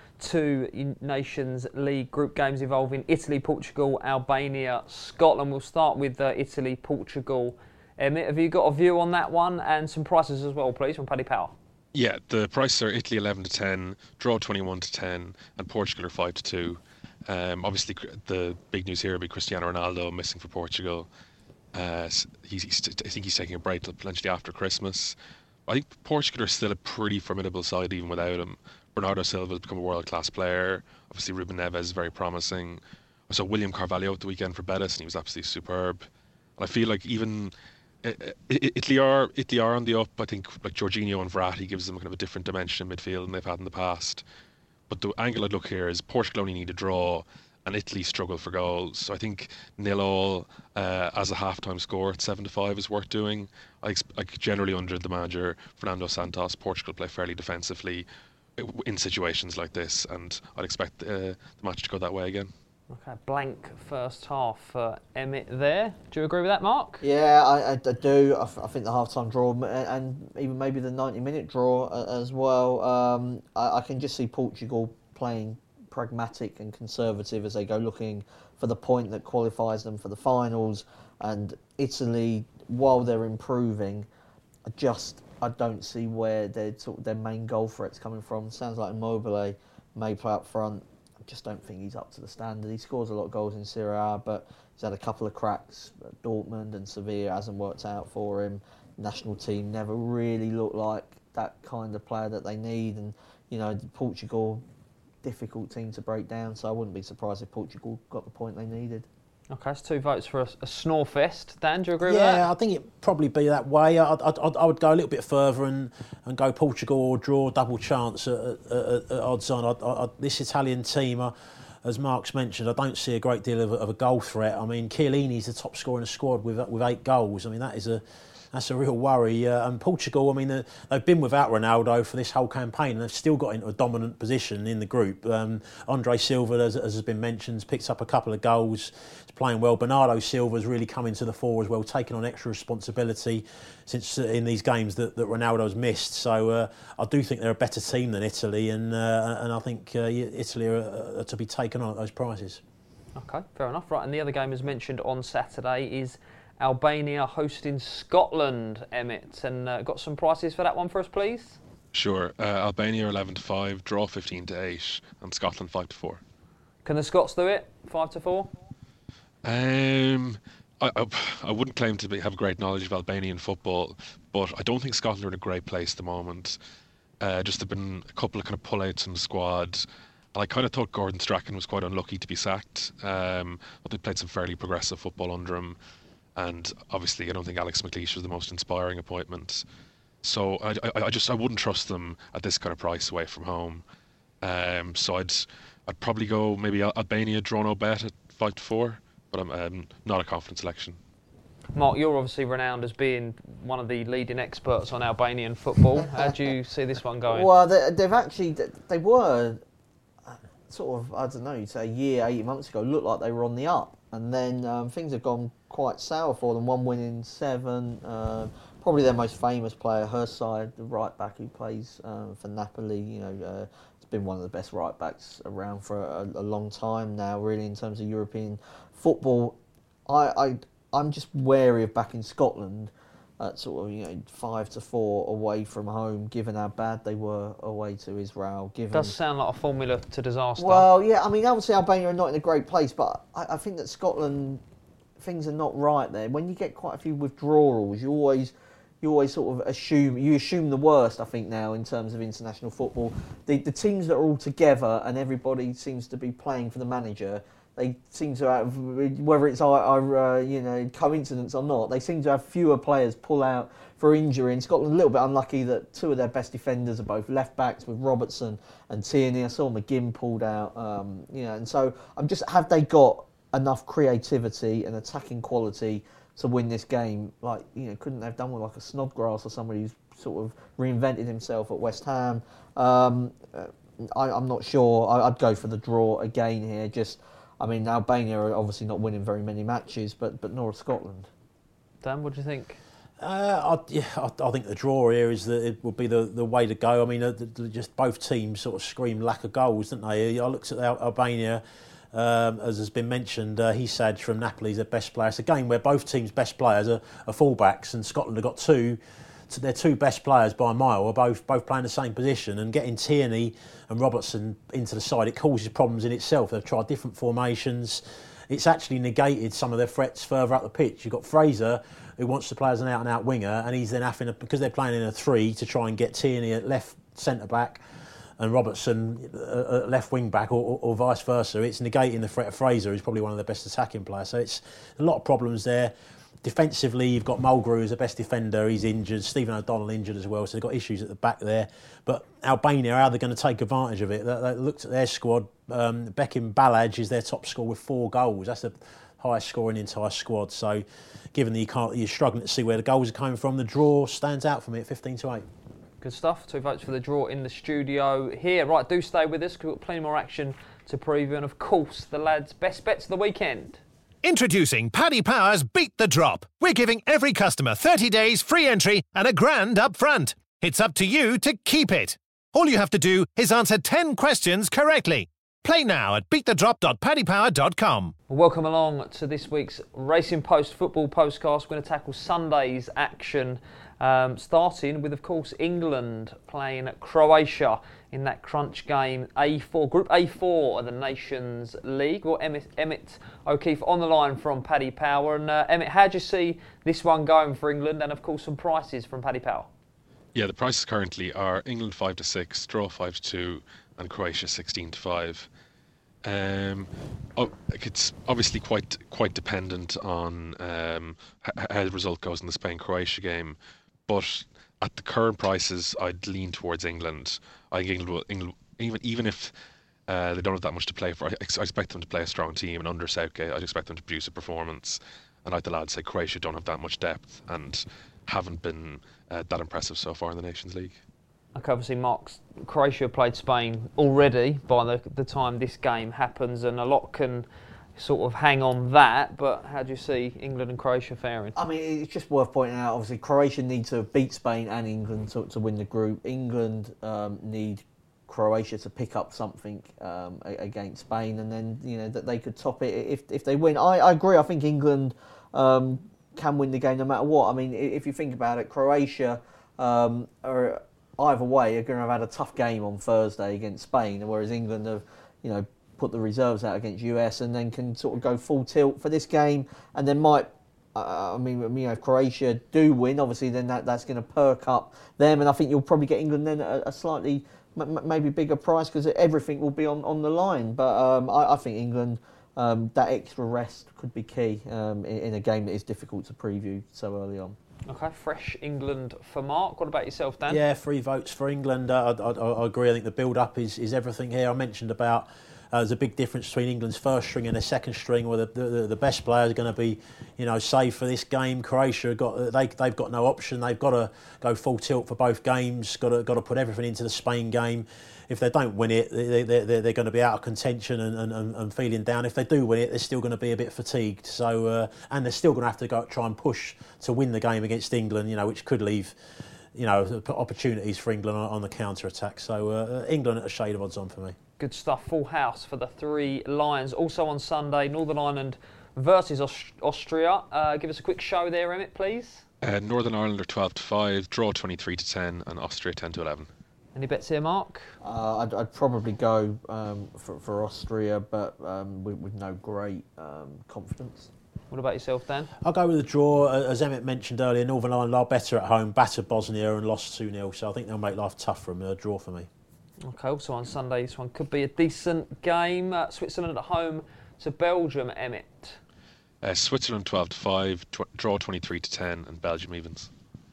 2 Nations League group games involving Italy, Portugal, Albania, Scotland. We'll start with Italy, Portugal. Emmett, have you got a view on that one, and some prices as well, please, from Paddy Power? Yeah, the prices are Italy 11-10, draw 21-10, and Portugal are 5-2. Obviously, the big news here will be Cristiano Ronaldo missing for Portugal. I think he's taking a break till potentially after Christmas. I think Portugal are still a pretty formidable side even without him. Bernardo Silva has become a world-class player. Obviously, Ruben Neves is very promising. I saw William Carvalho at the weekend for Betis, and he was absolutely superb. And I feel like even Italy are on the up. I think like Jorginho and Verratti gives them kind of a different dimension in midfield than they've had in the past. But the angle I'd look here is Portugal only need a draw, and Italy struggle for goals. So I think 0-0 as a half-time score at 7-5 is worth doing. Generally under the manager Fernando Santos, Portugal play fairly defensively in situations like this, and I'd expect the match to go that way again. Okay, blank first half for Emmett there. Do you agree with that, Mark? Yeah, I do. I think the half-time draw and even maybe the 90-minute draw as well. I can just see Portugal playing pragmatic and conservative as they go looking for the point that qualifies them for the finals. And Italy, while they're improving, I don't see where their main goal threat's coming from. Sounds like Immobile may play up front. I just don't think he's up to the standard. He scores a lot of goals in Serie A, but he's had a couple of cracks at Dortmund and Sevilla. Hasn't worked out for him. National team never really looked like that kind of player that they need. And, Portugal, difficult team to break down, so I wouldn't be surprised if Portugal got the point they needed. Okay, that's 2 votes for a snore fest. Dan, do you agree with that? Yeah, I think it'd probably be that way. I would go a little bit further and go Portugal or draw, double chance at odds on. This Italian team, as Mark's mentioned, I don't see a great deal of a goal threat. I mean, Chiellini's the top scorer in the squad with 8 goals. I mean, that's a real worry. And Portugal, I mean, they've been without Ronaldo for this whole campaign, and they've still got into a dominant position in the group. Andre Silva, as has been mentioned, has picked up a couple of goals. He's playing well. Bernardo Silva's really come into the fore as well, taking on extra responsibility since in these games that Ronaldo's missed. So I do think they're a better team than Italy, and I think Italy are to be taken on at those prices. Okay, fair enough. Right, and the other game as mentioned on Saturday is Albania hosting Scotland, Emmett, and got some prices for that one for us, please. Sure. Albania 11-5, draw 15-8, and Scotland 5-4. Can the Scots do it? 5-4. I wouldn't claim to have great knowledge of Albanian football, but I don't think Scotland are in a great place at the moment. Just there have been a couple of kind of pullouts in the squad. And I kind of thought Gordon Strachan was quite unlucky to be sacked. But they played some fairly progressive football under him. And obviously, I don't think Alex McLeish was the most inspiring appointment. So I wouldn't trust them at this kind of price away from home. So I'd probably go maybe Albania draw no bet at 5-4, but I'm not a confident selection. Mark, you're obviously renowned as being one of the leading experts on Albanian football. How do you see this one going? Well, they were sort of, I don't know, you'd say a year, 18 months ago, looked like they were on the up. And then things have gone quite sour for them. 1 win in 7. Probably their most famous player, her side, the right back who plays for Napoli. You know, it's been one of the best right backs around for a long time now. Really, in terms of European football, I'm just wary of backing Scotland at sort of 5-4 away from home, given how bad they were away to Israel. Does sound like a formula to disaster. Well, yeah, I mean, obviously Albania are not in a great place, but I think that Scotland, things are not right there. When you get quite a few withdrawals, you always sort of assume the worst. I think now in terms of international football, the teams that are all together and everybody seems to be playing for the manager. They seem to have, whether it's coincidence or not, they seem to have fewer players pull out for injury. In Scotland, a little bit unlucky that 2 of their best defenders are both left backs with Robertson and Tierney. I saw McGinn pulled out, and so have they got enough creativity and attacking quality to win this game? Couldn't they have done with like a Snodgrass or somebody who's sort of reinvented himself at West Ham? I'm not sure. I'd go for the draw again here. Albania are obviously not winning very many matches, but nor is Scotland. Dan, what do you think? I think the draw here is that it would be the way to go. I mean, just both teams sort of scream lack of goals, didn't they? I looked at Albania, as has been mentioned, Hisaj from Napoli is their best player. It's a game where both teams' best players are full-backs, and Scotland have got their 2 best players by a mile are both playing the same position, and getting Tierney and Robertson into the side, it causes problems in itself. They've tried different formations. It's actually negated some of their threats further up the pitch. You've got Fraser, who wants to play as an out-and-out winger, and he's then having because they're playing in a 3 to try and get Tierney at left centre-back and Robertson at left wing-back or vice versa. It's negating the threat of Fraser, who's probably one of the best attacking players. So it's a lot of problems there. Defensively, you've got Mulgrew as the best defender. He's injured. Stephen O'Donnell injured as well. So they've got issues at the back there. But Albania, how are they going to take advantage of it? They looked at their squad. Bekim Balaj is their top scorer with 4 goals. That's the highest score in the entire squad. So given that you're struggling to see where the goals are coming from, the draw stands out for me at 15-8. Good stuff. 2 votes for the draw in the studio here. Right, do stay with us because we've got plenty more action to preview. And of course, the lads' best bets of the weekend. Introducing Paddy Power's Beat the Drop. We're giving every customer 30 days free entry and a grand up front. It's up to you to keep it. All you have to do is answer 10 questions correctly. Play now at beatthedrop.paddypower.com. Welcome along to this week's Racing Post football postcast. We're going to tackle Sunday's action, starting with, of course, England playing Croatia in that crunch game, Group A4 of the Nations League. Well, Emmett O'Keefe on the line from Paddy Power. And Emmett, how do you see this one going for England? And of course, some prices from Paddy Power. Yeah, the prices currently are England 5-6, draw 5-2, and Croatia 16-5. It's obviously quite dependent on how the result goes in the Spain-Croatia game, but at the current prices, I'd lean towards England. I think England will, even if They don't have that much to play for. I expect them to play a strong team, and under Southgate, I'd expect them to produce a performance. And like the lads say, Croatia don't have that much depth and haven't been that impressive so far in the Nations League. Okay, obviously, Croatia played Spain already by the time this game happens, and a lot can sort of hang on that. But how do you see England and Croatia faring? I mean, it's just worth pointing out, obviously, Croatia need to beat Spain and England to win the group. England need Croatia to pick up something against Spain, and then that they could top it if they win. I agree. I think England can win the game no matter what. I mean, if you think about it, Croatia are either way are going to have had a tough game on Thursday against Spain, whereas England have put the reserves out against US and then can sort of go full tilt for this game, and then might. If Croatia do win, obviously then that's going to perk up them, and I think you'll probably get England then a slightly maybe bigger price because everything will be on the line. But I think England, that extra rest could be key in a game that is difficult to preview so early on. Okay, fresh England for Mark. What about yourself, Dan? Yeah, 3 votes for England. I agree. I think the build-up is everything here. I mentioned about there's a big difference between England's first string and their second string, where the best players are going to be, saved for this game. Croatia they've got no option. They've got to go full tilt for both games. Got to put everything into the Spain game. If they don't win it, they're going to be out of contention and feeling down. If they do win it, they're still going to be a bit fatigued. So and they're still going to have to go try and push to win the game against England, which could leave opportunities for England on the counter attack. So England at a shade of odds on for me. Good stuff. Full house for the 3 Lions. Also on Sunday, Northern Ireland versus Austria. Give us a quick show there, Emmett, please. Northern Ireland are 12-5, draw 23-10, and Austria 10-11. Any bets here, Mark? I'd probably go for Austria, but with no great confidence. What about yourself, Dan? I'll go with the draw. As Emmett mentioned earlier, Northern Ireland are better at home, battered Bosnia and lost 2-0, so I think they'll make life tough for them. A draw for me. Okay, also on Sunday, this one could be a decent game. Switzerland at home to Belgium, Emmett. Switzerland 12-5, draw 23-10, and Belgium evens.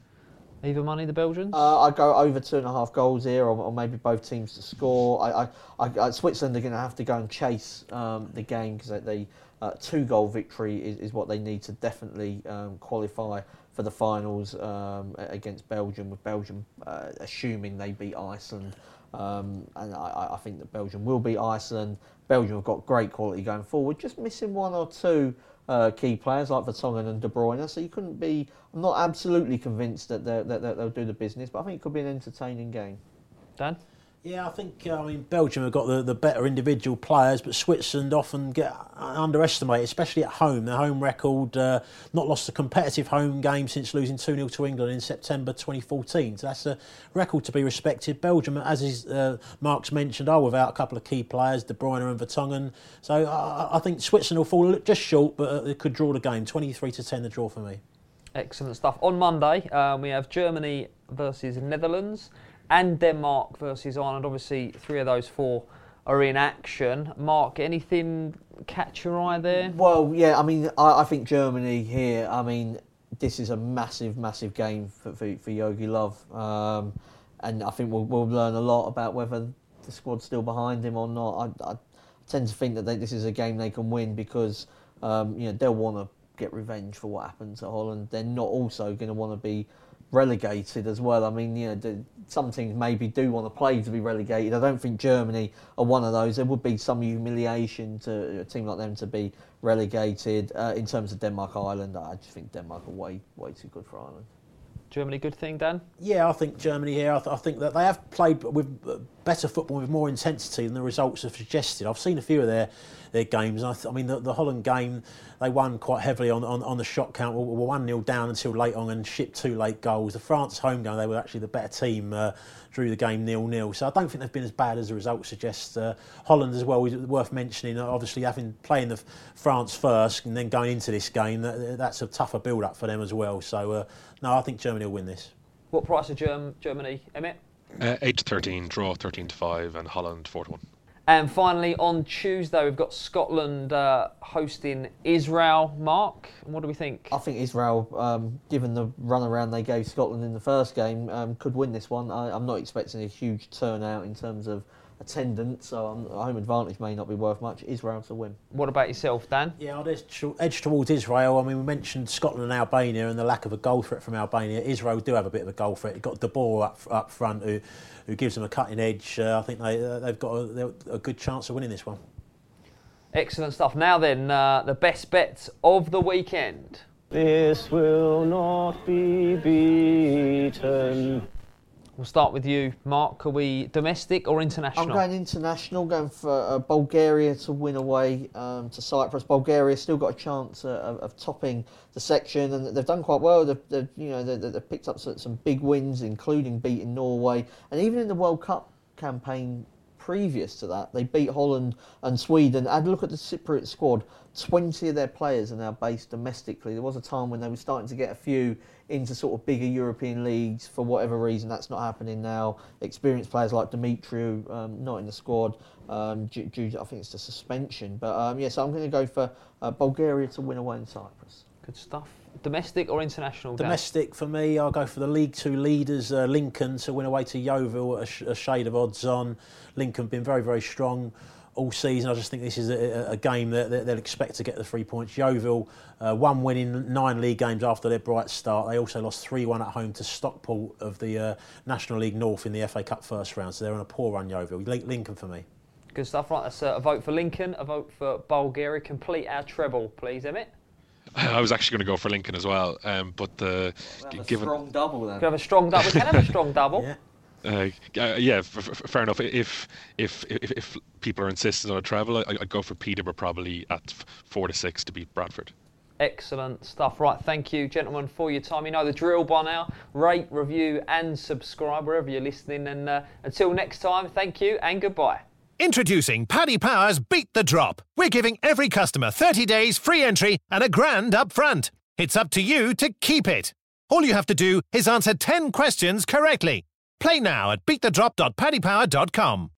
Even money, the Belgians? I'd go over 2.5 goals here, or maybe both teams to score. Switzerland are going to have to go and chase the game because they 2-goal victory is what they need to definitely qualify for the finals against Belgium. With Belgium assuming they beat Iceland, and I think that Belgium will beat Iceland. Belgium have got great quality going forward, just missing 1 or 2 key players like Vertonghen and De Bruyne, so you couldn't be. I'm not absolutely convinced that they'll do the business, but I think it could be an entertaining game. Dan? Yeah, I think Belgium have got the better individual players, but Switzerland often get underestimated, especially at home. Their home record, not lost a competitive home game since losing 2-0 to England in September 2014. So that's a record to be respected. Belgium, as Mark's mentioned, are without a couple of key players, De Bruyne and Vertonghen. So I think Switzerland will fall just short, but they could draw the game. 23-10 the draw for me. Excellent stuff. On Monday, we have Germany versus Netherlands and Denmark versus Ireland. Obviously, 3 of those 4 are in action. Mark, anything catch your eye there? Well, yeah, I think Germany here, this is a massive, massive game for Jogi Löw. And I think we'll learn a lot about whether the squad's still behind him or not. I tend to think that this is a game they can win because they'll want to get revenge for what happened to Holland. They're not also going to want to be relegated as well. Some teams maybe do want to play to be relegated. I don't think Germany are one of those. There would be some humiliation to a team like them to be relegated. In terms of Denmark-Ireland, I just think Denmark are way too good for Ireland. Germany, good thing, Dan? Yeah, I think Germany here, I think that they have played with better football with more intensity than the results have suggested. I've seen a few of their games. The Holland game, they won quite heavily on the shot count. Were 1-0 down until late on and shipped 2 late goals. The France home game, they were actually the better team, drew the game 0-0. So I don't think they've been as bad as the results suggest. Holland as well is worth mentioning. Obviously, playing the France first and then going into this game, that's a tougher build-up for them as well. So no, I think Germany will win this. What price of Germany, Emmett? 8-13, draw 13-5, and Holland 4-1. And finally, on Tuesday, we've got Scotland hosting Israel. Mark, what do we think? I think Israel, given the runaround they gave Scotland in the first game, could win this one. I'm not expecting a huge turnout in terms of attendance, so home advantage may not be worth much. Israel to win. What about yourself, Dan? Yeah, I'd edge towards Israel. I mean, we mentioned Scotland and Albania and the lack of a goal threat from Albania. Israel do have a bit of a goal threat. You've got De Boer up front who gives them a cutting edge. I think they've got a good chance of winning this one. Excellent stuff. Now then, the best bets of the weekend. This will not be beaten. We'll start with you, Mark. Are we domestic or international? I'm going international, going for Bulgaria to win away to Cyprus. Bulgaria still got a chance of topping the section, and they've done quite well. They've picked up some big wins, including beating Norway, and even in the World Cup campaign previous to that, they beat Holland and Sweden. I'd look at the Cypriot squad. 20 of their players are now based domestically. There was a time when they were starting to get a few into sort of bigger European leagues. For whatever reason, that's not happening now. Experienced players like Dimitriou, not in the squad, due to, I think it's the suspension. But so I'm going to go for Bulgaria to win away in Cyprus. Good stuff. Domestic or international? Domestic Dan? For me, I'll go for the League Two leaders, Lincoln, to win away to Yeovil at a shade of odds on. Lincoln been very, very strong all season. I just think this is a game that they'll expect to get the 3 points. Yeovil, one win in 9 league games after their bright start. They also lost 3-1 at home to Stockport of the National League North in the FA Cup first round. So they're on a poor run, Yeovil. Lincoln for me. Good stuff. Right, that's a vote for Lincoln, a vote for Bulgaria. Complete our treble, please, Emmett. I was actually going to go for Lincoln as well, but Strong double then. Could have a strong double. We can have a strong double. Yeah. Fair enough. If people are insistent on a treble, I'd go for Peterborough probably at 4-6 to beat Bradford. Excellent stuff. Right, thank you, gentlemen, for your time. You know the drill by now. Rate, review, and subscribe wherever you're listening. And until next time, thank you and goodbye. Introducing Paddy Power's Beat the Drop. We're giving every customer 30 days free entry and £1,000 up front. It's up to you to keep it. All you have to do is answer 10 questions correctly. Play now at beatthedrop.paddypower.com.